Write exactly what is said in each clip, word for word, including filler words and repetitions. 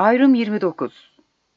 Ayrım yirmi dokuz.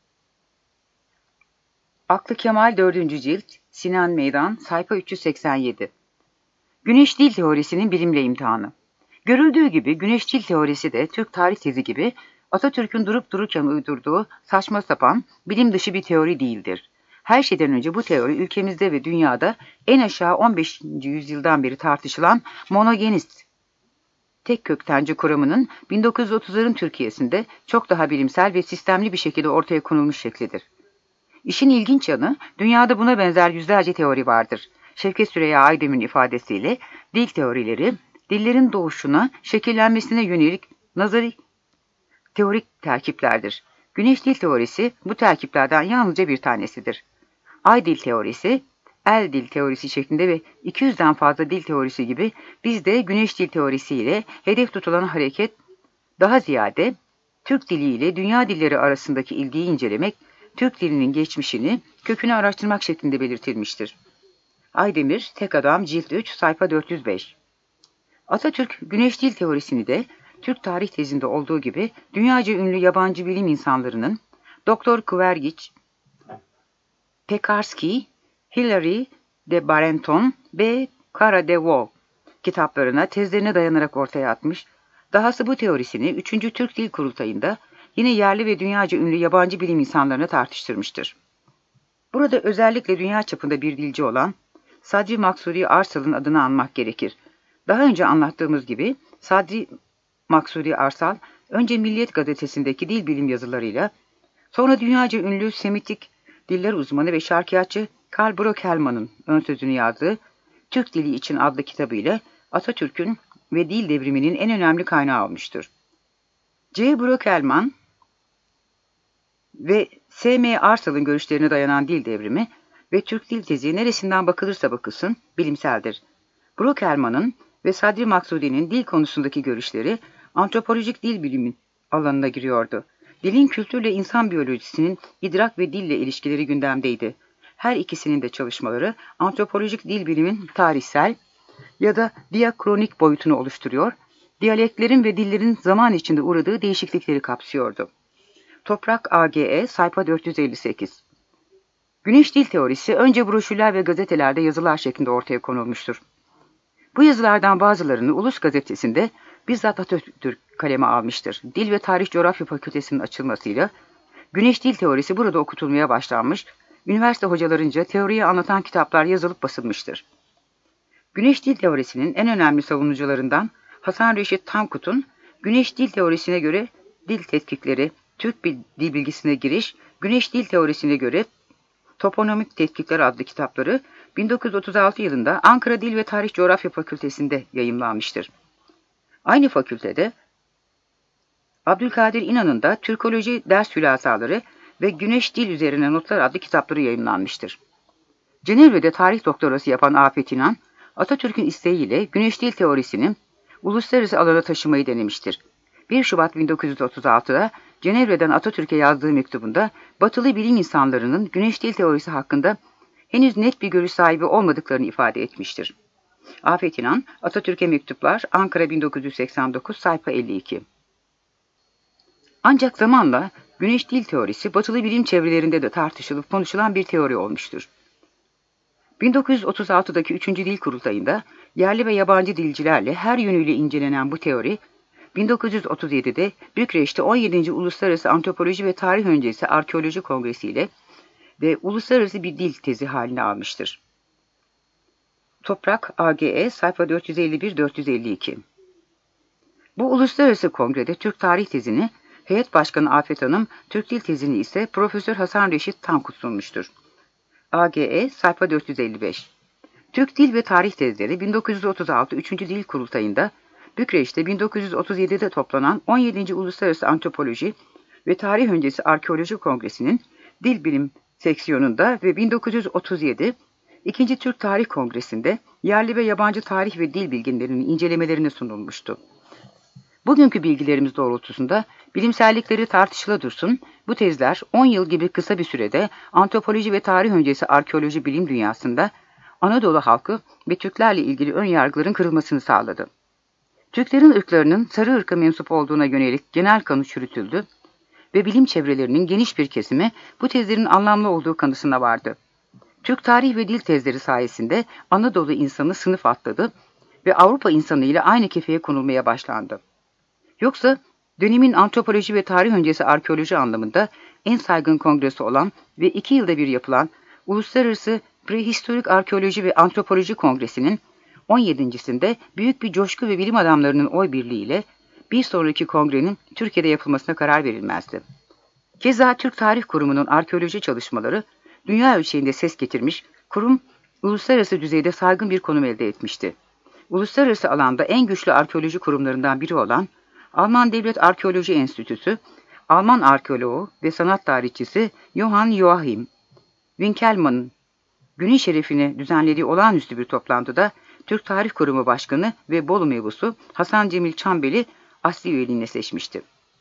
Aklı Kemal dördüncü cilt, Sinan Meydan, sayfa üç yüz seksen yedi. Güneş dil teorisinin bilimle imtihanı. Görüldüğü gibi güneş dil teorisi de Türk tarih tezi gibi Atatürk'ün durup dururken uydurduğu saçma sapan, bilim dışı bir teori değildir. Her şeyden önce bu teori ülkemizde ve dünyada en aşağı on beşinci yüzyıldan beri tartışılan monogenist tek köktenci kuramının bin dokuz yüz otuzların Türkiye'sinde çok daha bilimsel ve sistemli bir şekilde ortaya konulmuş şeklidir. İşin ilginç yanı, dünyada buna benzer yüzlerce teori vardır. Şevket Süreyya Aydemir'in ifadesiyle dil teorileri, dillerin doğuşuna, şekillenmesine yönelik nazari teorik terkiplerdir. Güneş dil teorisi bu terkiplerden yalnızca bir tanesidir. Ay dil teorisi, el dil teorisi şeklinde ve iki yüzden fazla dil teorisi gibi bizde güneş dil teorisiyle hedef tutulan hareket daha ziyade Türk dili ile dünya dilleri arasındaki ilgiyi incelemek, Türk dilinin geçmişini, kökünü araştırmak şeklinde belirtilmiştir. Aydemir, Tek Adam, Cilt üç, sayfa dört yüz beş. Atatürk, güneş dil teorisini de Türk tarih tezinde olduğu gibi dünyaca ünlü yabancı bilim insanlarının Doktor Kvergiç, Pekarski, Hilary de Barenton ve Kara de Vaux kitaplarına, tezlerine dayanarak ortaya atmış. Dahası bu teorisini üçüncü Türk Dil Kurultayı'nda yine yerli ve dünyaca ünlü yabancı bilim insanlarına tartıştırmıştır. Burada özellikle dünya çapında bir dilci olan Sadri Maksudi Arsal'ın adını anmak gerekir. Daha önce anlattığımız gibi Sadri Maksudi Arsal, önce Milliyet Gazetesi'ndeki dil bilim yazılarıyla, sonra dünyaca ünlü Semitik diller uzmanı ve şarkiyatçı Karl Brockelmann'ın ön sözünü yazdığı Türk Dili İçin adlı kitabıyla Atatürk'ün ve dil devriminin en önemli kaynağı olmuştur. C. Brockelmann ve S M Arsal'ın görüşlerine dayanan dil devrimi ve Türk dil tezi neresinden bakılırsa bakılsın bilimseldir. Brockelmann'ın ve Sadri Maksudi'nin dil konusundaki görüşleri antropolojik dil bilimi alanına giriyordu. Dilin kültürle insan biyolojisinin idrak ve dille ilişkileri gündemdeydi. Her ikisinin de çalışmaları antropolojik dil bilimin tarihsel ya da diakronik boyutunu oluşturuyor, diyaleklerin ve dillerin zaman içinde uğradığı değişiklikleri kapsıyordu. Toprak A G E, sayfa dört yüz elli sekiz. Güneş dil teorisi önce broşürler ve gazetelerde yazılar şeklinde ortaya konulmuştur. Bu yazılardan bazılarını Ulus Gazetesi'nde bizzat Atatürk kaleme almıştır. Dil ve Tarih Coğrafya Fakültesi'nin açılmasıyla Güneş dil teorisi burada okutulmaya başlanmış, üniversite hocalarınca teoriyi anlatan kitaplar yazılıp basılmıştır. Güneş dil teorisinin en önemli savunucularından Hasan Reşit Tankut'un Güneş dil teorisine göre dil tetkikleri, Türk dil bilgisine giriş, Güneş dil teorisine göre Toponomik Tetkikler adlı kitapları bin dokuz yüz otuz altı yılında Ankara Dil ve Tarih Coğrafya Fakültesi'nde yayımlanmıştır. Aynı fakültede Abdülkadir İnan'ın da Türkoloji ders hülasaları ve Güneş Dil üzerine notlar adlı kitapları yayımlanmıştır. Cenevre'de tarih doktorası yapan Afet İnan, Atatürk'ün isteğiyle Güneş dil teorisini uluslararası alana taşımayı denemiştir. bir Şubat bin dokuz yüz otuz altıda Cenevre'den Atatürk'e yazdığı mektubunda batılı bilim insanlarının Güneş dil teorisi hakkında henüz net bir görüş sahibi olmadıklarını ifade etmiştir. Afet İnan, Atatürk'e mektuplar, Ankara bin dokuz yüz seksen dokuz, sayfa elli iki. Ancak zamanla Güneş dil teorisi batılı bilim çevrelerinde de tartışılıp konuşulan bir teori olmuştur. bin dokuz yüz otuz altıdaki üçüncü Dil Kurultayı'nda yerli ve yabancı dilcilerle her yönüyle incelenen bu teori, bin dokuz yüz otuz yedide Bükreş'te on yedinci Uluslararası Antropoloji ve Tarih Öncesi Arkeoloji Kongresi ile ve uluslararası bir dil tezi haline almıştır. Toprak A G E, sayfa dört yüz elli bir dört yüz elli iki. Bu uluslararası kongrede Türk tarih tezini Heyet Başkanı Afet Hanım, Türk dil tezini ise Profesör Hasan Reşit Tankut sunmuştur. A G E, sayfa dört yüz elli beş. Türk Dil ve Tarih Tezleri bin dokuz yüz otuz altı üçüncü Dil Kurultayı'nda Bükreş'te bin dokuz yüz otuz yedide toplanan on yedinci Uluslararası Antropoloji ve Tarih Öncesi Arkeoloji Kongresi'nin Dil Bilim seksiyonunda ve bin dokuz yüz otuz yedi ikinci Türk Tarih Kongresi'nde yerli ve yabancı tarih ve dil bilginlerinin incelemelerine sunulmuştu. Bugünkü bilgilerimiz doğrultusunda bilimsellikleri tartışıla dursun, bu tezler on yıl gibi kısa bir sürede antropoloji ve tarih öncesi arkeoloji bilim dünyasında Anadolu halkı ve Türklerle ilgili ön yargıların kırılmasını sağladı. Türklerin ırklarının sarı ırka mensup olduğuna yönelik genel kanı çürütüldü ve bilim çevrelerinin geniş bir kesimi bu tezlerin anlamlı olduğu kanısına vardı. Türk tarih ve dil tezleri sayesinde Anadolu insanı sınıf atladı ve Avrupa insanı ile aynı kefeye konulmaya başlandı. Yoksa dönemin antropoloji ve tarih öncesi arkeoloji anlamında en saygın kongresi olan ve iki yılda bir yapılan Uluslararası Prehistorik Arkeoloji ve Antropoloji Kongresi'nin on yedincisinde büyük bir coşku ve bilim adamlarının oy birliğiyle bir sonraki kongrenin Türkiye'de yapılmasına karar verilmezdi. Keza Türk Tarih Kurumu'nun arkeoloji çalışmaları dünya ölçeğinde ses getirmiş, kurum uluslararası düzeyde saygın bir konum elde etmişti. Uluslararası alanda en güçlü arkeoloji kurumlarından biri olan Alman Devlet Arkeoloji Enstitüsü, Alman arkeoloğu ve sanat tarihçisi Johann Joachim Winkelmann'ın günün şerefine düzenlediği olağanüstü bir toplantıda Türk Tarih Kurumu Başkanı ve Bolu mebusu Hasan Cemil Çambeli asli üyeliğine seçmişti.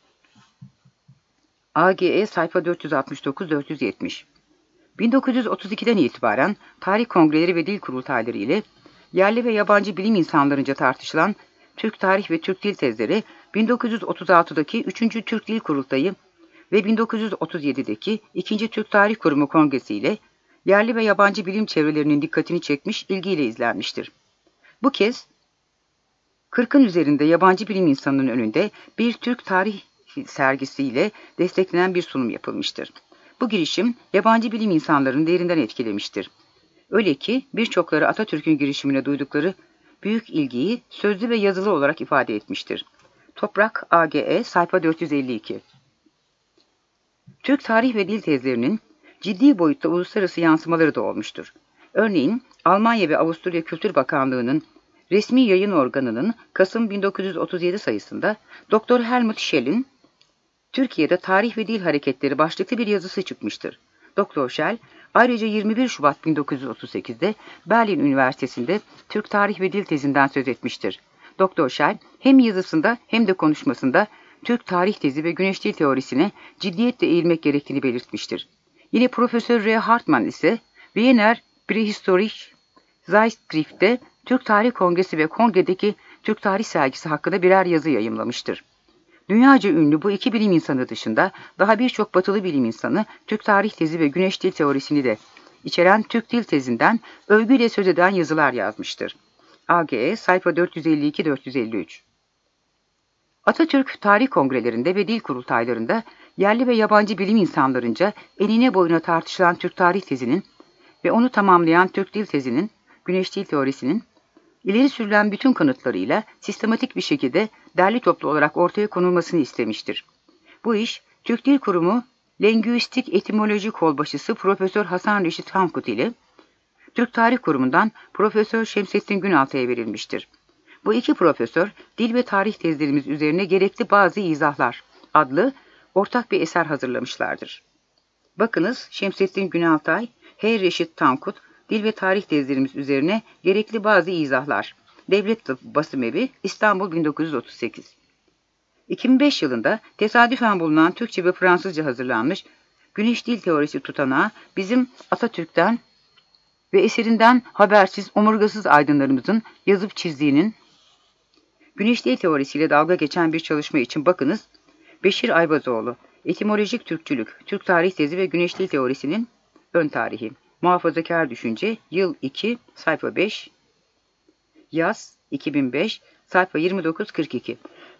A G E sayfa dört yüz altmış dokuz dört yüz yetmiş. bin dokuz yüz otuz ikiden itibaren tarih kongreleri ve dil kurultayları ile yerli ve yabancı bilim insanlarınca tartışılan Türk tarih ve Türk dil tezleri bin dokuz yüz otuz altıdaki üçüncü Türk Dil Kurultayı ve bin dokuz yüz otuz yedideki ikinci Türk Tarih Kurumu Kongresi ile yerli ve yabancı bilim çevrelerinin dikkatini çekmiş, ilgiyle izlenmiştir. Bu kez kırkın üzerinde yabancı bilim insanının önünde bir Türk tarih sergisiyle desteklenen bir sunum yapılmıştır. Bu girişim yabancı bilim insanlarını derinden etkilemiştir. Öyle ki birçokları Atatürk'ün girişimine duydukları büyük ilgiyi sözlü ve yazılı olarak ifade etmiştir. Toprak A G E sayfa dört yüz elli iki. Türk tarih ve dil tezlerinin ciddi boyutta uluslararası yansımaları da olmuştur. Örneğin Almanya ve Avusturya Kültür Bakanlığı'nın resmi yayın organının Kasım bin dokuz yüz otuz yedi sayısında Doktor Helmut Schell'in Türkiye'de Tarih ve Dil Hareketleri başlıklı bir yazısı çıkmıştır. Doktor Schell ayrıca yirmi bir Şubat bin dokuz yüz otuz sekizde Berlin Üniversitesi'nde Türk Tarih ve Dil tezinden söz etmiştir. Doktor Schell hem yazısında hem de konuşmasında Türk tarih tezi ve güneş dil teorisine ciddiyetle eğilmek gerektiğini belirtmiştir. Yine Profesör R. Hartmann ise Wiener Prehistorische Zeitschrift'te Türk Tarih Kongresi ve Kongre'deki Türk Tarih Sergisi hakkında birer yazı yayımlamıştır. Dünyaca ünlü bu iki bilim insanı dışında daha birçok batılı bilim insanı Türk tarih tezi ve güneş dil teorisini de içeren Türk dil tezinden övgüyle söz eden yazılar yazmıştır. A G E sayfa dört yüz elli iki dört yüz elli üç. Atatürk tarih kongrelerinde ve dil kurultaylarında yerli ve yabancı bilim insanlarınca enine boyuna tartışılan Türk tarih tezinin ve onu tamamlayan Türk dil tezinin, güneş dil teorisinin ileri sürülen bütün kanıtlarıyla sistematik bir şekilde derli toplu olarak ortaya konulmasını istemiştir. Bu iş, Türk Dil Kurumu Lingüistik Etimoloji Kolbaşısı Profesör Hasan Reşit Tankut ile Türk Tarih Kurumu'ndan Profesör Şemsettin Günaltay'a verilmiştir. Bu iki profesör, dil ve tarih tezlerimiz üzerine gerekli bazı izahlar adlı ortak bir eser hazırlamışlardır. Bakınız Şemsettin Günaltay, H. Reşit Tankut, Dil ve tarih tezlerimiz üzerine gerekli bazı izahlar. Devlet Basımevi, İstanbul bin dokuz yüz otuz sekiz. iki bin beş yılında tesadüfen bulunan Türkçe ve Fransızca hazırlanmış Güneş Dil Teorisi tutanağı bizim Atatürk'ten ve eserinden habersiz, omurgasız aydınlarımızın yazıp çizdiğinin Güneş Dil Teorisiyle dalga geçen bir çalışma için bakınız Beşir Ayvazoğlu, Etimolojik Türkçülük, Türk Tarih Tezi ve Güneş Dil Teorisi'nin ön tarihi. Muhafazakar Düşünce, Yıl iki, sayfa beş, Yaz, iki bin beş, sayfa yirmi dokuz kırk iki.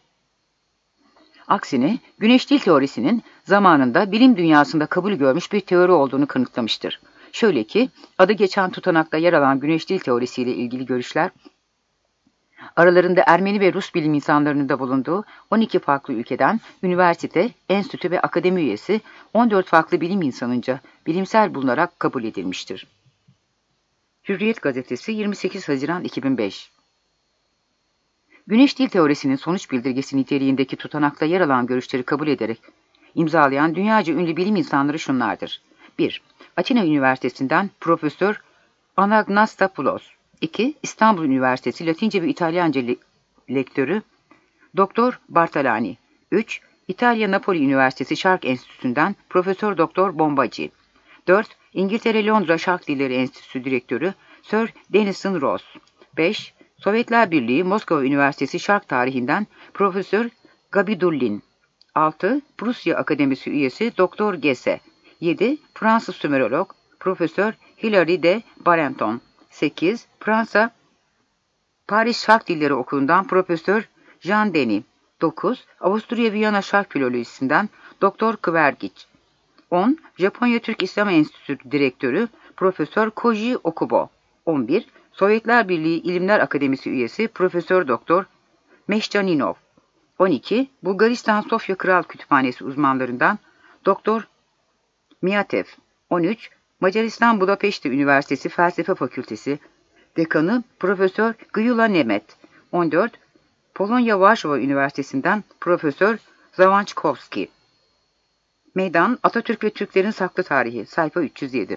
Aksine, güneş dil teorisinin zamanında bilim dünyasında kabul görmüş bir teori olduğunu kanıtlamıştır. Şöyle ki, adı geçen tutanakta yer alan güneş dil teorisiyle ilgili görüşler, aralarında Ermeni ve Rus bilim insanlarının da bulunduğu on iki farklı ülkeden üniversite, enstitü ve akademi üyesi on dört farklı bilim insanınca bilimsel bulunarak kabul edilmiştir. Hürriyet Gazetesi yirmi sekiz Haziran iki bin beş. Güneş dil teorisinin sonuç bildirgesi niteliğindeki tutanakta yer alan görüşleri kabul ederek imzalayan dünyaca ünlü bilim insanları şunlardır. bir. Atina Üniversitesi'nden Profesör Anagnastopoulos. iki. İstanbul Üniversitesi Latince ve İtalyanca le lektörü Doktor Bartalani. üç. İtalya Napoli Üniversitesi Şark Enstitüsü'nden Profesör Doktor Bombacci. dört. İngiltere Londra Şark Dilleri Enstitüsü Direktörü Sir Denison Ross. beş. Sovyetler Birliği Moskova Üniversitesi Şark Tarihinden Profesör Gabidullin. altı. Prusya Akademisi üyesi Doktor Gesse. yedi. Fransız Sümerolog Profesör Hilary de Barenton. sekiz. Fransa Paris Şark Dilleri Okulu'ndan Profesör Jean Denis. dokuz. Avusturya Viyana Şark Filolojisi'nden Doktor Kvergiç. on. Japonya Türk İslam Enstitüsü Direktörü Profesör Koji Okubo. on bir. Sovyetler Birliği İlimler Akademisi üyesi Profesör Doktor Meşcaninov. on iki. Bulgaristan Sofya Kral Kütüphanesi uzmanlarından Doktor Miyatev. on üç. Macaristan Budapeşte Üniversitesi Felsefe Fakültesi Dekanı Profesör Gyula Nemet. on dört. Polonya Varşova Üniversitesi'nden Profesör Zawanczkowski. Meydan, Atatürk ve Türklerin Saklı Tarihi, sayfa üç yüz yedi.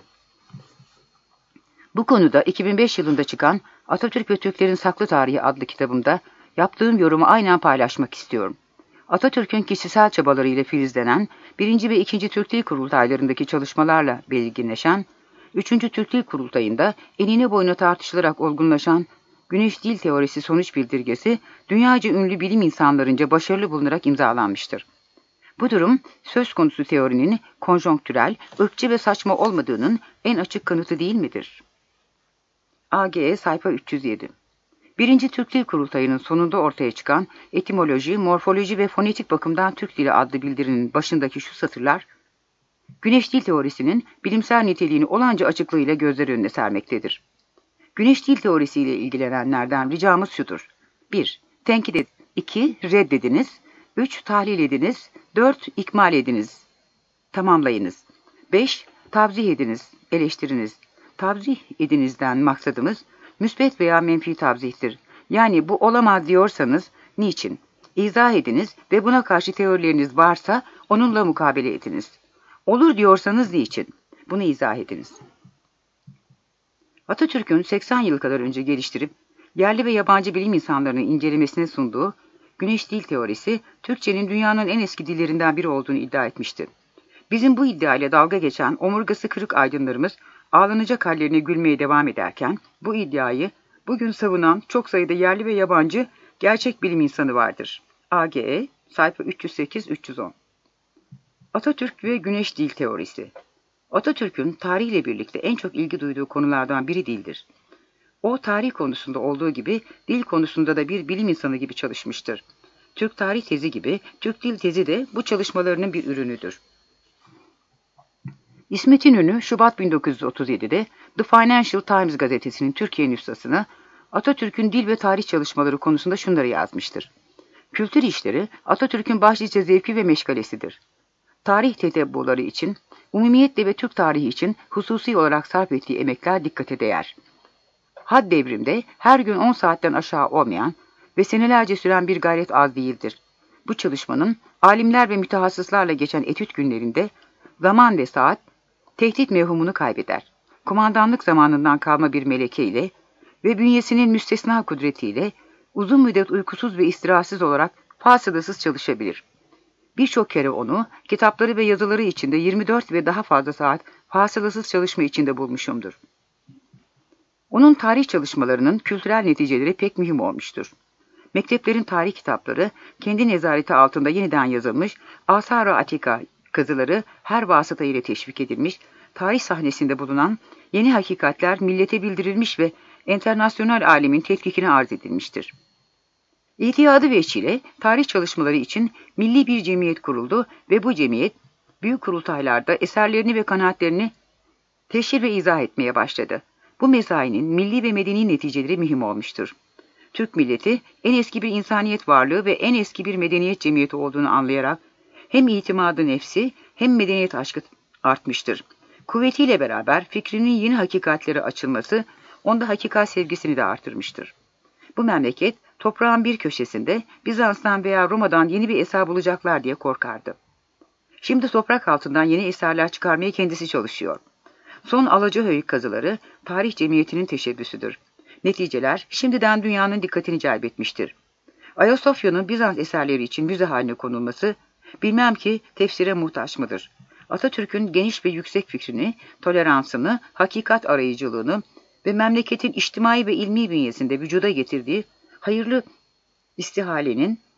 Bu konuda iki bin beş yılında çıkan Atatürk ve Türklerin Saklı Tarihi adlı kitabımda yaptığım yorumu aynen paylaşmak istiyorum. Atatürk'ün kişisel çabalarıyla filizlenen, birinci ve ikinci Türk Dil Kurultaylarındaki çalışmalarla belirginleşen, üçüncü Türk Dil Kurultayı'nda enine boyuna tartışılarak olgunlaşan Güneş Dil Teorisi sonuç bildirgesi, dünyaca ünlü bilim insanlarınca başarılı bulunarak imzalanmıştır. Bu durum, söz konusu teorinin konjonktürel, ırkçı ve saçma olmadığının en açık kanıtı değil midir? A G E sayfa üç yüz yedi. Birinci Türk Dil Kurultayı'nın sonunda ortaya çıkan Etimoloji, Morfoloji ve Fonetik Bakımdan Türk Dili adlı bildirinin başındaki şu satırlar, Güneş Dil Teorisi'nin bilimsel niteliğini olanca açıklığıyla gözler önüne sermektedir. Güneş Dil Teorisi ile ilgilenenlerden ricamız şudur. bir. Tenkit ediniz. iki. Reddediniz. üç. Tahlil ediniz. dört. İkmal ediniz. Tamamlayınız. beş. Tavzih ediniz. Eleştiriniz. Tavzih edinizden maksadımız müsbet veya menfi tavzihtir. Yani bu olamaz diyorsanız niçin? İzah ediniz ve buna karşı teorileriniz varsa onunla mukabele ediniz. Olur diyorsanız niçin? Bunu izah ediniz. Atatürk'ün seksen yıl kadar önce geliştirip yerli ve yabancı bilim insanlarının incelemesine sunduğu Güneş Dil Teorisi, Türkçenin dünyanın en eski dillerinden biri olduğunu iddia etmişti. Bizim bu iddiayla dalga geçen omurgası kırık aydınlarımız ağlanacak hallerine gülmeye devam ederken, bu iddiayı bugün savunan çok sayıda yerli ve yabancı gerçek bilim insanı vardır. A G E, sayfa üç yüz sekiz üç yüz on. Atatürk ve Güneş Dil Teorisi. Atatürk'ün tarihle birlikte en çok ilgi duyduğu konulardan biri dildir. O, tarih konusunda olduğu gibi dil konusunda da bir bilim insanı gibi çalışmıştır. Türk tarih tezi gibi Türk dil tezi de bu çalışmalarının bir ürünüdür. İsmet İnönü, Şubat bin dokuz yüz otuz yedi'de The Financial Times gazetesinin Türkiye nüshasına Atatürk'ün dil ve tarih çalışmaları konusunda şunları yazmıştır. Kültür işleri Atatürk'ün başlıca zevki ve meşgalesidir. Tarih tetebbuları için, umumiyetle ve Türk tarihi için hususi olarak sarf ettiği emekler dikkate değer. Had devrimde her gün on saatten aşağı olmayan ve senelerce süren bir gayret az değildir. Bu çalışmanın alimler ve mütehassıslarla geçen etüt günlerinde zaman ve saat tehdit mevhumunu kaybeder. Kumandanlık zamanından kalma bir meleke ile ve bünyesinin müstesna kudretiyle uzun müddet uykusuz ve istirahatsız olarak fasılasız çalışabilir. Birçok kere onu kitapları ve yazıları içinde yirmi dört ve daha fazla saat fasılasız çalışma içinde bulmuşumdur. Onun tarih çalışmalarının kültürel neticeleri pek mühim olmuştur. Mekteplerin tarih kitapları kendi nezareti altında yeniden yazılmış, Asar-ı Atika kazıları her vasıta ile teşvik edilmiş, tarih sahnesinde bulunan yeni hakikatler millete bildirilmiş ve enternasyonel alemin tetkikine arz edilmiştir. İtiyadı veçile tarih çalışmaları için milli bir cemiyet kuruldu ve bu cemiyet büyük kurultaylarda eserlerini ve kanaatlerini teşhir ve izah etmeye başladı. Bu mesainin milli ve medeni neticeleri mühim olmuştur. Türk milleti en eski bir insaniyet varlığı ve en eski bir medeniyet cemiyeti olduğunu anlayarak hem itimadı nefsi hem medeniyet aşkı artmıştır. Kuvvetiyle beraber fikrinin yeni hakikatlere açılması onda hakikat sevgisini de artırmıştır. Bu memleket toprağın bir köşesinde Bizans'tan veya Roma'dan yeni bir eser bulacaklar diye korkardı. Şimdi toprak altından yeni eserler çıkarmaya kendisi çalışıyor. Son Alacahoy kazıları tarih cemiyetinin teşebbüsüdür. Neticeler şimdiden dünyanın dikkatini celbetmiştir. Ayasofya'nın Bizans eserleri için müze haline konulması, bilmem ki tefsire muhtaç mıdır? Atatürk'ün geniş ve yüksek fikrini, toleransını, hakikat arayıcılığını ve memleketin içtimai ve ilmi bünyesinde vücuda getirdiği hayırlı istihalenin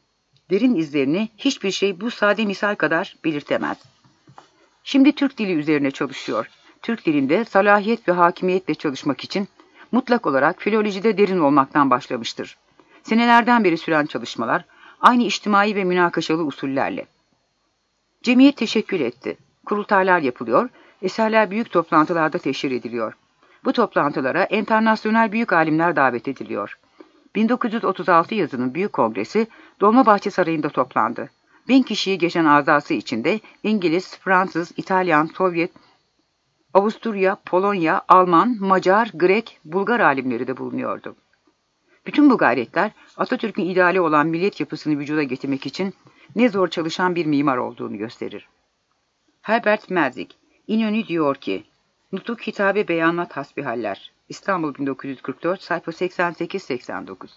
Derin izlerini hiçbir şey bu sade misal kadar belirtemez. Şimdi Türk dili üzerine çalışıyor. Türk dilinde salahiyet ve hakimiyetle çalışmak için mutlak olarak filolojide derin olmaktan başlamıştır. Senelerden beri süren çalışmalar, aynı içtimai ve münakaşalı usullerle. Cemiyet teşekkül etti. Kurultaylar yapılıyor, eserler büyük toplantılarda teşhir ediliyor. Bu toplantılara enternasyonel büyük alimler davet ediliyor. bin dokuz yüz otuz altı yazının Büyük Kongresi Dolmabahçe Sarayı'nda toplandı. Bin kişiyi geçen azası içinde İngiliz, Fransız, İtalyan, Sovyet, Avusturya, Polonya, Alman, Macar, Grek, Bulgar alimleri de bulunuyordu. Bütün bu gayretler Atatürk'ün ideali olan millet yapısını vücuda getirmek için ne zor çalışan bir mimar olduğunu gösterir. Herbert Merzik, İnönü diyor ki, Nutuk Hitabe Beyanat Hasbihaller, İstanbul bin dokuz yüz kırk dört, sayfa seksen sekiz seksen dokuz.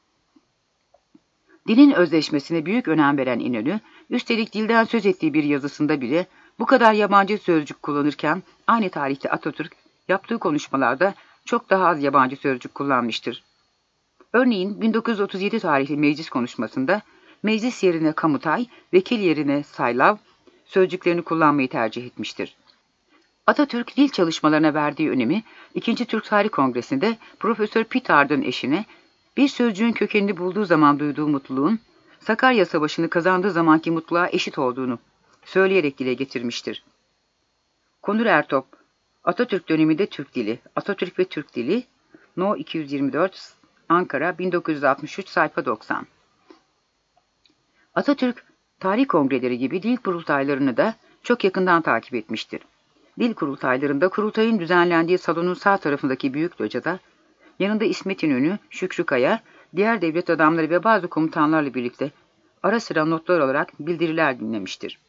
Dilin özleşmesine büyük önem veren İnönü, üstelik dilden söz ettiği bir yazısında bile bu kadar yabancı sözcük kullanırken aynı tarihte Atatürk yaptığı konuşmalarda çok daha az yabancı sözcük kullanmıştır. Örneğin bin dokuz yüz otuz yedi tarihli meclis konuşmasında meclis yerine kamutay, vekil yerine saylav sözcüklerini kullanmayı tercih etmiştir. Atatürk dil çalışmalarına verdiği önemi ikinci. Türk Tarih Kongresi'nde Profesör Pitard'ın eşine bir sözcüğün kökenini bulduğu zaman duyduğu mutluluğun Sakarya Savaşı'nı kazandığı zamanki mutluluğa eşit olduğunu söyleyerek dile getirmiştir. Konur Ertop, Atatürk döneminde Türk dili, Atatürk ve Türk dili, No iki yüz yirmi dört, Ankara, bin dokuz yüz altmış üç, sayfa doksan. Atatürk, tarih kongreleri gibi dil kurultaylarını da çok yakından takip etmiştir. Dil kurultaylarında kurultayın düzenlendiği salonun sağ tarafındaki büyük locada, yanında İsmet İnönü, Şükrü Kaya, diğer devlet adamları ve bazı komutanlarla birlikte ara sıra notlar olarak bildiriler dinlemiştir.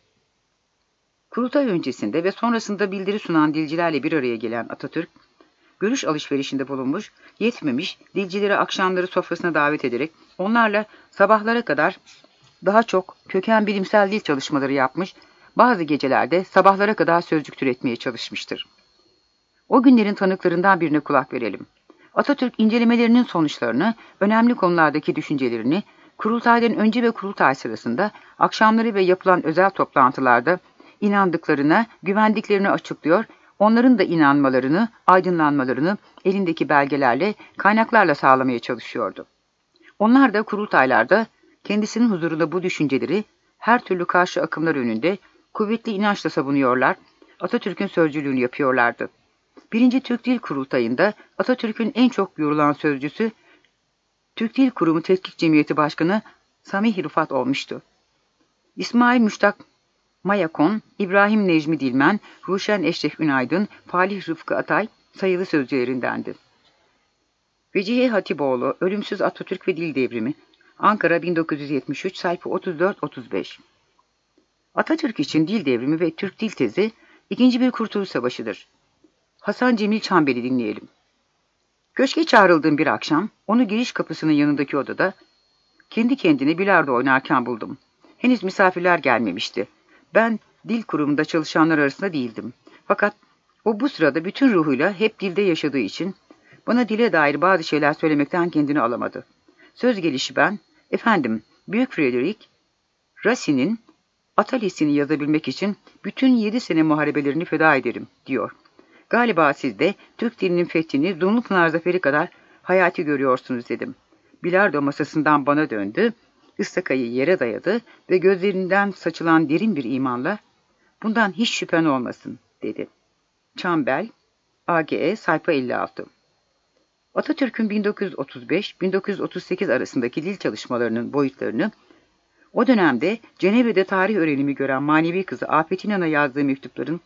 Kurultay öncesinde ve sonrasında bildiri sunan dilcilerle bir araya gelen Atatürk, görüş alışverişinde bulunmuş, yetmemiş dilcileri akşamları sofrasına davet ederek onlarla sabahlara kadar daha çok köken bilimsel dil çalışmaları yapmış, bazı gecelerde sabahlara kadar sözcük türetmeye çalışmıştır. O günlerin tanıklarından birine kulak verelim. Atatürk incelemelerinin sonuçlarını, önemli konulardaki düşüncelerini, kurultaydan önce ve kurultay sırasında, akşamları ve yapılan özel toplantılarda inandıklarına, güvendiklerini açıklıyor, onların da inanmalarını, aydınlanmalarını elindeki belgelerle, kaynaklarla sağlamaya çalışıyordu. Onlar da kurultaylarda kendisinin huzurunda bu düşünceleri her türlü karşı akımlar önünde kuvvetli inançla savunuyorlar, Atatürk'ün sözcülüğünü yapıyorlardı. Birinci Türk Dil Kurultayı'nda Atatürk'ün en çok yorulan sözcüsü Türk Dil Kurumu Tetkik Cemiyeti Başkanı Samih Rıfat olmuştu. İsmail Müştak Mayakon, İbrahim Necmi Dilmen, Ruşen Eşref Ünaydın, Falih Rıfkı Atay sayılı sözcülerindendi. Vecihi Hatipoğlu, Ölümsüz Atatürk ve Dil Devrimi, Ankara bin dokuz yüz yetmiş üç, sayfa otuz dört otuz beş. Atatürk için dil devrimi ve Türk dil tezi ikinci bir kurtuluş savaşıdır. Hasan Cemil Çambel'i dinleyelim. Köşke çağrıldığım bir akşam, onu giriş kapısının yanındaki odada, kendi kendine bilardo oynarken buldum. Henüz misafirler gelmemişti. Ben dil kurumunda çalışanlar arasında değildim. Fakat o bu sırada bütün ruhuyla hep dilde yaşadığı için bana dile dair bazı şeyler söylemekten kendini alamadı. Söz gelişi ben, efendim, Büyük Frederick Racine'in Atalesini yazabilmek için bütün yedi sene muharebelerini feda ederim, diyor. Galiba siz de Türk dilinin fethini Dumlupınar Zaferi kadar hayati görüyorsunuz, dedim. Bilardo masasından bana döndü, ıstakayı yere dayadı ve gözlerinden saçılan derin bir imanla, bundan hiç şüphen olmasın, dedi. Çambel, A G E, sayfa elli altı. Atatürk'ün bin dokuz yüz otuz beş bin dokuz yüz otuz sekiz arasındaki dil çalışmalarının boyutlarını, o dönemde Cenevre'de tarih öğrenimi gören manevi kızı Afet İnan'a yazdığı mektupların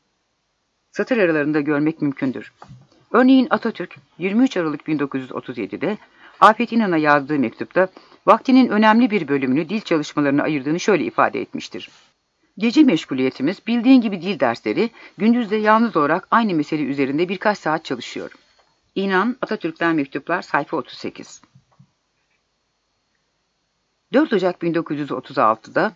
satır aralarında görmek mümkündür. Örneğin Atatürk, yirmi üç Aralık bin dokuz yüz otuz yedi'de Afet İnan'a yazdığı mektupta vaktinin önemli bir bölümünü dil çalışmalarına ayırdığını şöyle ifade etmiştir. Gece meşguliyetimiz bildiğin gibi dil dersleri, gündüz de yalnız olarak aynı mesele üzerinde birkaç saat çalışıyor. İnan, Atatürk'ten mektuplar, sayfa otuz sekiz. dört Ocak bin dokuz yüz otuz altı'da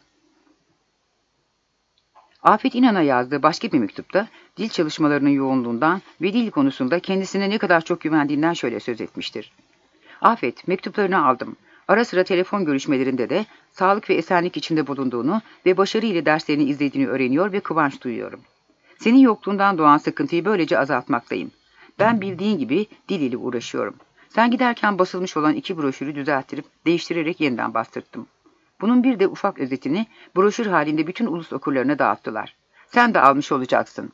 Afet İnan'a yazdığı başka bir mektupta dil çalışmalarının yoğunluğundan ve dil konusunda kendisine ne kadar çok güvendiğinden şöyle söz etmiştir. Afet, mektuplarını aldım. Ara sıra telefon görüşmelerinde de sağlık ve esenlik içinde bulunduğunu ve başarı ile derslerini izlediğini öğreniyor ve kıvanç duyuyorum. Senin yokluğundan doğan sıkıntıyı böylece azaltmaktayım. Ben bildiğin gibi dil ile uğraşıyorum. Sen giderken basılmış olan iki broşürü düzelttirip değiştirerek yeniden bastırttım. Bunun bir de ufak özetini broşür halinde bütün ulus okurlarına dağıttılar. Sen de almış olacaksın.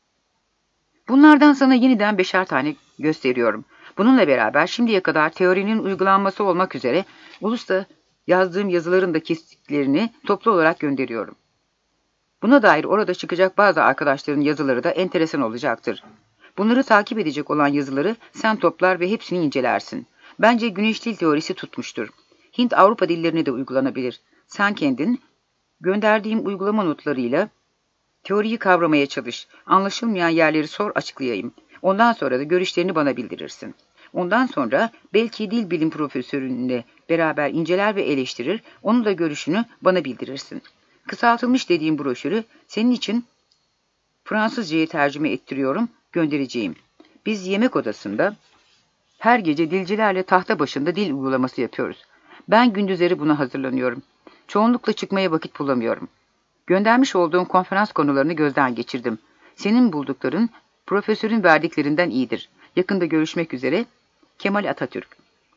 Bunlardan sana yeniden beşer tane gösteriyorum. Bununla beraber şimdiye kadar teorinin uygulanması olmak üzere ulusta yazdığım yazıların da kesitlerini toplu olarak gönderiyorum. Buna dair orada çıkacak bazı arkadaşların yazıları da enteresan olacaktır. Bunları takip edecek olan yazıları sen toplar ve hepsini incelersin. Bence güneş dil teorisi tutmuştur. Hint-Avrupa dillerine de uygulanabilir. Sen kendin gönderdiğim uygulama notlarıyla teoriyi kavramaya çalış. Anlaşılmayan yerleri sor, açıklayayım. Ondan sonra da görüşlerini bana bildirirsin. Ondan sonra belki dil bilim profesörünle beraber inceler ve eleştirir, onun da görüşünü bana bildirirsin. Kısaltılmış dediğim broşürü senin için Fransızca'ya tercüme ettiriyorum, göndereceğim. Biz yemek odasında her gece dilcilerle tahta başında dil uygulaması yapıyoruz. Ben gündüzleri buna hazırlanıyorum. Çoğunlukla çıkmaya vakit bulamıyorum. Göndermiş olduğum konferans konularını gözden geçirdim. Senin buldukların profesörün verdiklerinden iyidir. Yakında görüşmek üzere. Kemal Atatürk.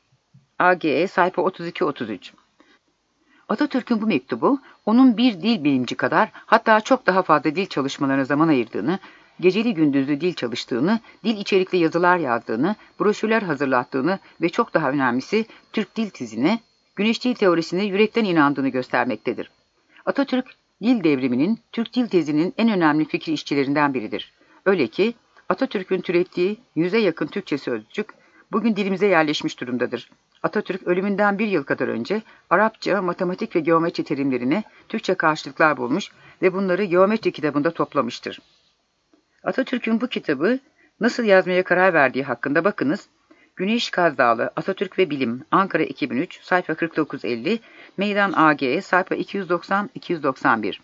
A G E sayfa otuz iki otuz üç. Atatürk'ün bu mektubu, onun bir dil bilimci kadar, hatta çok daha fazla dil çalışmalarına zaman ayırdığını, geceli gündüzlü dil çalıştığını, dil içerikli yazılar yazdığını, broşürler hazırlattığını ve çok daha önemlisi Türk dil tezine, güneş dil teorisine yürekten inandığını göstermektedir. Atatürk, dil devriminin, Türk dil tezinin en önemli fikri işçilerinden biridir. Öyle ki, Atatürk'ün türettiği yüze yakın Türkçe sözcük, bugün dilimize yerleşmiş durumdadır. Atatürk ölümünden bir yıl kadar önce Arapça, matematik ve geometri terimlerine Türkçe karşılıklar bulmuş ve bunları geometri kitabında toplamıştır. Atatürk'ün bu kitabı nasıl yazmaya karar verdiği hakkında bakınız. Güneş Kazdağlı, Atatürk ve Bilim, Ankara iki bin üç, sayfa kırk dokuz elli, Meydan A G E, sayfa iki yüz doksan iki yüz doksan bir.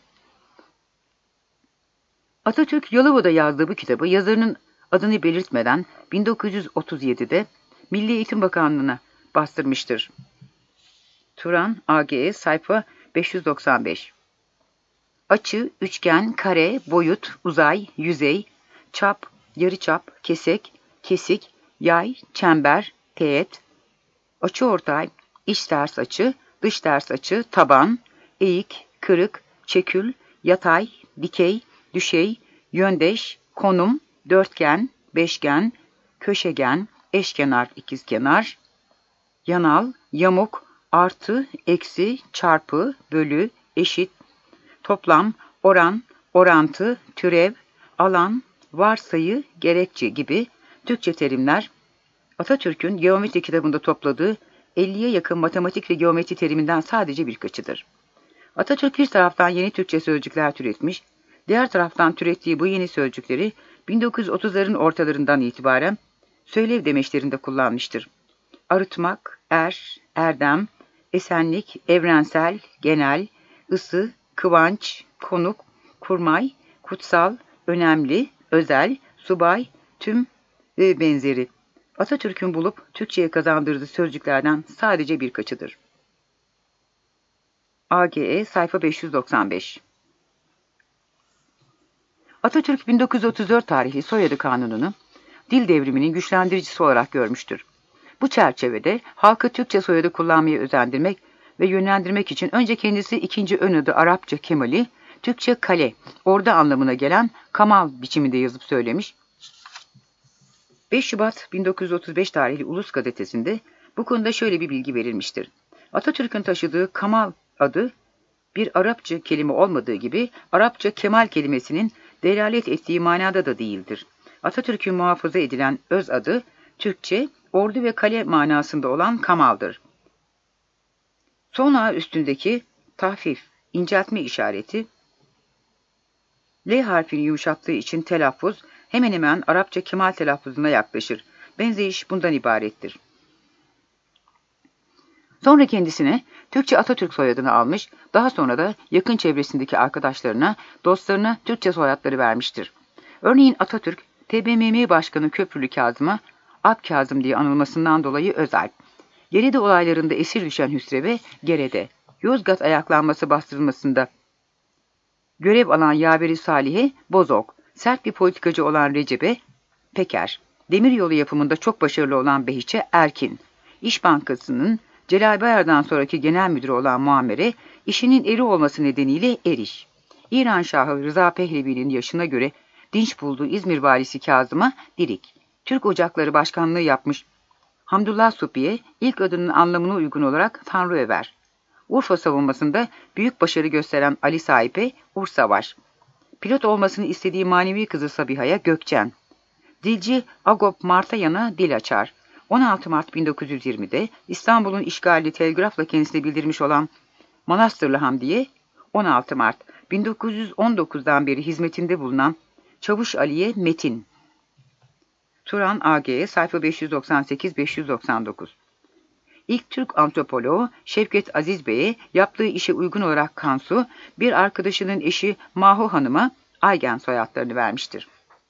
Atatürk, Yalova'da yazdığı bu kitabı yazarının adını belirtmeden bin dokuz yüz otuz yedide Milli Eğitim Bakanlığı'na bastırmıştır. Turan, A G E, sayfa beş yüz doksan beş. Açı, üçgen, kare, boyut, uzay, yüzey, çap, yarıçap, kesek, kesik, yay, çember, teğet, açıortay, iç ters açı, dış ters açı, taban, eğik, kırık, çekül, yatay, dikey, düşey, yöndeş, konum, dörtgen, beşgen, köşegen, eşkenar, ikizkenar, yanal, yamuk, artı, eksi, çarpı, bölü, eşit, toplam, oran, orantı, türev, alan, varsayı, gerekçe gibi Türkçe terimler, Atatürk'ün geometri kitabında topladığı elliye yakın matematik ve geometri teriminden sadece birkaçıdır. Atatürk bir taraftan yeni Türkçe sözcükler türetmiş, diğer taraftan türettiği bu yeni sözcükleri bin dokuz yüz otuzların ortalarından itibaren söylev demeçlerinde kullanmıştır. Arıtmak, er, erdem, esenlik, evrensel, genel, ısı, kıvanç, konuk, kurmay, kutsal, önemli, özel, subay, tüm ve benzeri. Atatürk'ün bulup Türkçe'ye kazandırdığı sözcüklerden sadece birkaçıdır. A G E sayfa beş yüz doksan beş. Atatürk bin dokuz yüz otuz dört tarihli soyadı kanununu dil devriminin güçlendiricisi olarak görmüştür. Bu çerçevede halkı Türkçe soyadı kullanmaya özendirmek ve yönlendirmek için önce kendisi ikinci ön adı Arapça Kemal'i, Türkçe kale, orada anlamına gelen Kamal biçiminde yazıp söylemiş. beş Şubat bin dokuz yüz otuz beş tarihli Ulus Gazetesi'nde bu konuda şöyle bir bilgi verilmiştir. Atatürk'ün taşıdığı Kamal adı bir Arapça kelime olmadığı gibi Arapça Kemal kelimesinin delalet ettiği manada da değildir. Atatürk'ün muhafaza edilen öz adı Türkçe ordu ve kale manasında olan Kamal'dır. Son A üstündeki tahfif, inceltme işareti L harfini yumuşattığı için telaffuz hemen hemen Arapça Kemal telaffuzuna yaklaşır. Benzeyiş bundan ibarettir. Sonra kendisine Türkçe Atatürk soyadını almış, daha sonra da yakın çevresindeki arkadaşlarına, dostlarına Türkçe soyadları vermiştir. Örneğin Atatürk, T B M M Başkanı Köprülü Kazım'a Alp Kazım diye anılmasından dolayı Özalp, Gerede olaylarında esir düşen Hüsrev'e Gerede, Yozgat ayaklanması bastırılmasında görev alan Yaveri Salih'e Bozok, sert bir politikacı olan Recep'e Peker, demiryolu yapımında çok başarılı olan Behiç'e Erkin, İş Bankası'nın Celal Bayar'dan sonraki genel müdürü olan Muammer'e işinin eri olması nedeniyle Eriş, İran Şahı Rıza Pehlevi'nin yaşına göre dinç bulduğu İzmir valisi Kazım'a Dirik, Türk Ocakları Başkanlığı yapmış Hamdullah Supi'ye ilk adının anlamına uygun olarak Tanrıöver, Urfa savunmasında büyük başarı gösteren Ali Sahip'e Ursavaş, pilot olmasını istediği manevi kızı Sabiha'ya Gökçen, dilci Agop Martayan'a dil açar. on altı Mart bin dokuz yüz yirmide İstanbul'un işgalini telgrafla kendisine bildirmiş olan Manastırlı Hamdi'ye, on altı Mart bin dokuz yüz on dokuzdan beri hizmetinde bulunan Çavuş Ali'ye Metin. Turan A G sayfa beş yüz doksan sekiz beş yüz doksan dokuz. İlk Türk antropoloğu Şevket Aziz Bey'e yaptığı işe uygun olarak Kansu, bir arkadaşının eşi Mahu Hanım'a Aygen soyadlarını vermiştir.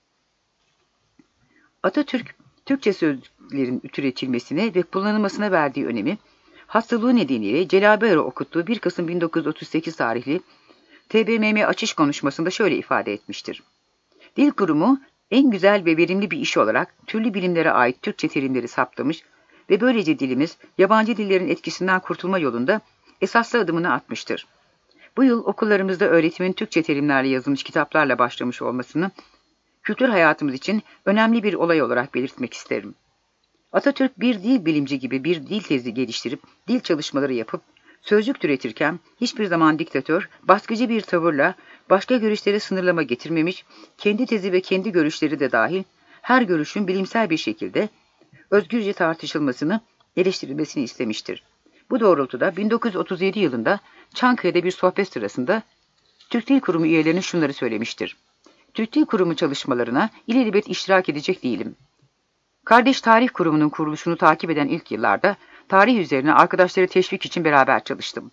Atatürk, Türkçe sözlerin türetilmesine ve kullanılmasına verdiği önemi, hastalığı nedeniyle Celal Bayar'a okuttuğu bir Kasım bin dokuz yüz otuz sekiz tarihli T B M M açış konuşmasında şöyle ifade etmiştir. Dil kurumu, en güzel ve verimli bir iş olarak türlü bilimlere ait Türkçe terimleri saptamış ve böylece dilimiz yabancı dillerin etkisinden kurtulma yolunda esaslı adımını atmıştır. Bu yıl okullarımızda öğretimin Türkçe terimlerle yazılmış kitaplarla başlamış olmasını kültür hayatımız için önemli bir olay olarak belirtmek isterim. Atatürk bir dil bilimci gibi bir dil tezi geliştirip dil çalışmaları yapıp sözcük türetirken hiçbir zaman diktatör, baskıcı bir tavırla başka görüşlere sınırlama getirmemiş, kendi tezi ve kendi görüşleri de dahil her görüşün bilimsel bir şekilde özgürce tartışılmasını, eleştirilmesini istemiştir. Bu doğrultuda bin dokuz yüz otuz yedi yılında Çankaya'da bir sohbet sırasında Türk Dil Kurumu üyelerine şunları söylemiştir. Türk Dil Kurumu çalışmalarına ilelebet iştirak edecek değilim. Kardeş Tarih Kurumu'nun kuruluşunu takip eden ilk yıllarda tarih üzerine arkadaşları teşvik için beraber çalıştım.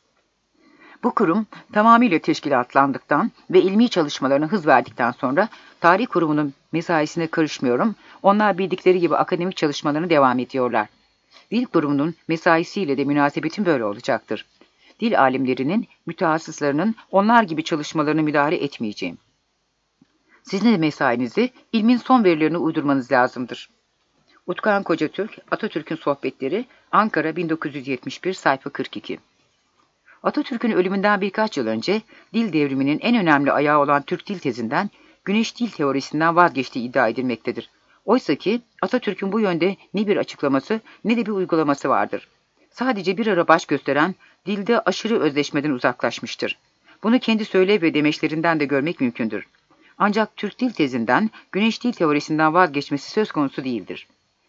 Bu kurum tamamıyla teşkilatlandıktan ve ilmi çalışmalarına hız verdikten sonra Tarih Kurumu'nun mesaisine karışmıyorum, onlar bildikleri gibi akademik çalışmalarına devam ediyorlar. Dil Kurumu'nun mesaisiyle de münasebetim böyle olacaktır. Dil alimlerinin, mütehassıslarının onlar gibi çalışmalarını müdahale etmeyeceğim. Sizin de mesainizi ilmin son verilerini uydurmanız lazımdır. Utkan Kocatürk, Atatürk'ün Sohbetleri, Ankara bin dokuz yüz yetmiş bir sayfa kırk iki. Atatürk'ün ölümünden birkaç yıl önce dil devriminin en önemli ayağı olan Türk dil tezinden, Güneş dil teorisinden vazgeçtiği iddia edilmektedir. Oysa ki Atatürk'ün bu yönde ne bir açıklaması ne de bir uygulaması vardır. Sadece bir ara baş gösteren dilde aşırı özleşmeden uzaklaşmıştır. Bunu kendi söylev ve demeçlerinden de görmek mümkündür. Ancak Türk dil tezinden Güneş dil teorisinden vazgeçmesi söz konusu değildir.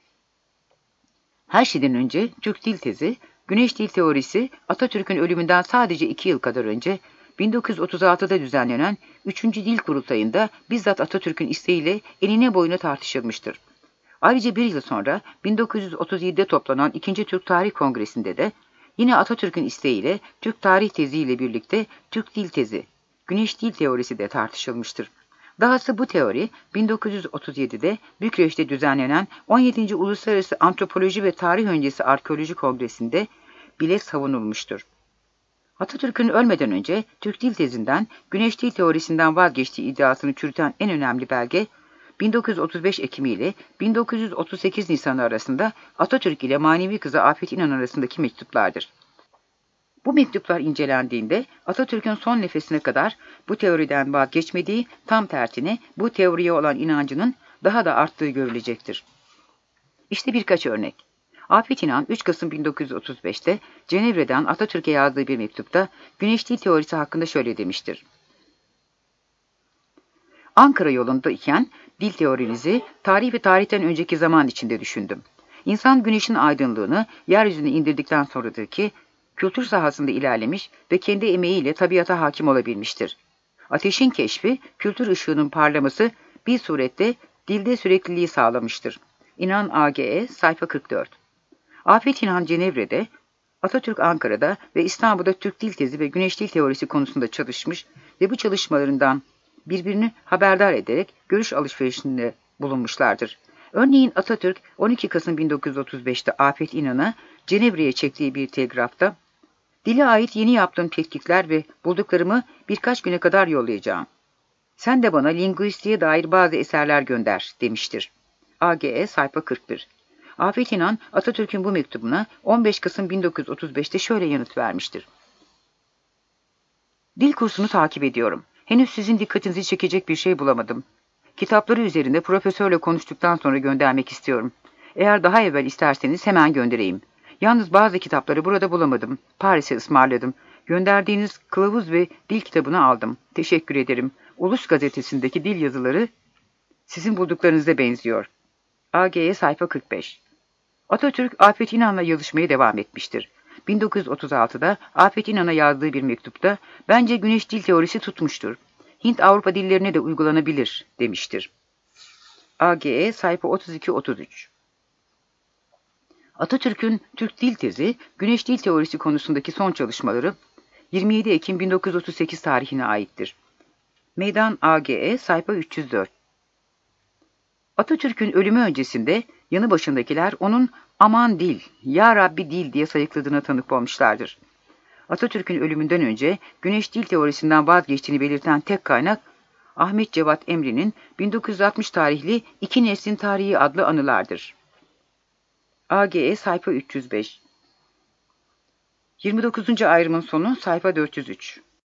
Her şeyden önce Türk dil tezi, Güneş dil teorisi Atatürk'ün ölümünden sadece iki yıl kadar önce bin dokuz yüz otuz altıda düzenlenen üçüncü Dil Kurultayı'nda bizzat Atatürk'ün isteğiyle enine boyuna tartışılmıştır. Ayrıca bir yıl sonra bin dokuz yüz otuz yedide toplanan ikinci Türk Tarih Kongresi'nde de yine Atatürk'ün isteğiyle Türk Tarih Tezi ile birlikte Türk Dil Tezi, Güneş Dil Teorisi de tartışılmıştır. Dahası bu teori bin dokuz yüz otuz yedide Bükreş'te düzenlenen on yedinci Uluslararası Antropoloji ve Tarih Öncesi Arkeoloji Kongresi'nde bile savunulmuştur. Atatürk'ün ölmeden önce Türk dil tezinden Güneş dil teorisinden vazgeçtiği iddiasını çürüten en önemli belge, bin dokuz yüz otuz beş Ekim ile bin dokuz yüz otuz sekiz Nisan arasında Atatürk ile manevi kızı Afet İnan arasındaki mektuplardır. Bu mektuplar incelendiğinde Atatürk'ün son nefesine kadar bu teoriden vazgeçmediği, tam tersine bu teoriye olan inancının daha da arttığı görülecektir. İşte birkaç örnek. Afet İnan üç Kasım bin dokuz yüz otuz beşte Cenevre'den Atatürk'e yazdığı bir mektupta Güneş dil teorisi hakkında şöyle demiştir. Ankara yolunda iken dil teorinizi tarih ve tarihten önceki zaman içinde düşündüm. İnsan güneşin aydınlığını yeryüzüne indirdikten sonradır ki kültür sahasında ilerlemiş ve kendi emeğiyle tabiata hakim olabilmiştir. Ateşin keşfi, kültür ışığının parlaması bir surette dilde sürekliliği sağlamıştır. İnan A G E sayfa kırk dört. Afet İnan Cenevre'de, Atatürk Ankara'da ve İstanbul'da Türk dil tezi ve Güneş dil teorisi konusunda çalışmış ve bu çalışmalarından birbirini haberdar ederek görüş alışverişinde bulunmuşlardır. Örneğin Atatürk on iki Kasım bin dokuz yüz otuz beşte Afet İnan'a Cenevre'ye çektiği bir telgrafta, "Dile ait yeni yaptığım tetkikler ve bulduklarımı birkaç güne kadar yollayacağım. Sen de bana linguistiğe dair bazı eserler gönder," demiştir. A G E sayfa kırk bir. Afet İnan, Atatürk'ün bu mektubuna on beş Kasım bin dokuz yüz otuz beş'te şöyle yanıt vermiştir. "Dil kursunu takip ediyorum. Henüz sizin dikkatinizi çekecek bir şey bulamadım. Kitapları üzerinde profesörle konuştuktan sonra göndermek istiyorum. Eğer daha evvel isterseniz hemen göndereyim. Yalnız bazı kitapları burada bulamadım. Paris'e ısmarladım. Gönderdiğiniz kılavuz ve dil kitabını aldım. Teşekkür ederim. Ulus gazetesindeki dil yazıları sizin bulduklarınıza benziyor." A G E sayfa kırk beş. Atatürk, Afet İnan'la yazışmaya devam etmiştir. bin dokuz yüz otuz altı'da Afet İnan'a yazdığı bir mektupta, "Bence güneş dil teorisi tutmuştur. Hint-Avrupa dillerine de uygulanabilir," demiştir. A G E sayfa otuz iki otuz üç. Atatürk'ün Türk Dil Tezi, güneş dil teorisi konusundaki son çalışmaları yirmi yedi Ekim bin dokuz yüz otuz sekiz tarihine aittir. Meydan A G E sayfa üç yüz dört. Atatürk'ün ölümü öncesinde yanı başındakiler onun "aman dil, ya Rabbi dil" diye sayıkladığına tanık olmuşlardır. Atatürk'ün ölümünden önce güneş dil teorisinden vazgeçtiğini belirten tek kaynak, Ahmet Cevat Emre'nin bin dokuz yüz altmış tarihli "İki Neslin Tarihi" adlı anılardır. A G E sayfa üç yüz beş. yirmi dokuzuncu ayrımın sonu sayfa dört yüz üç.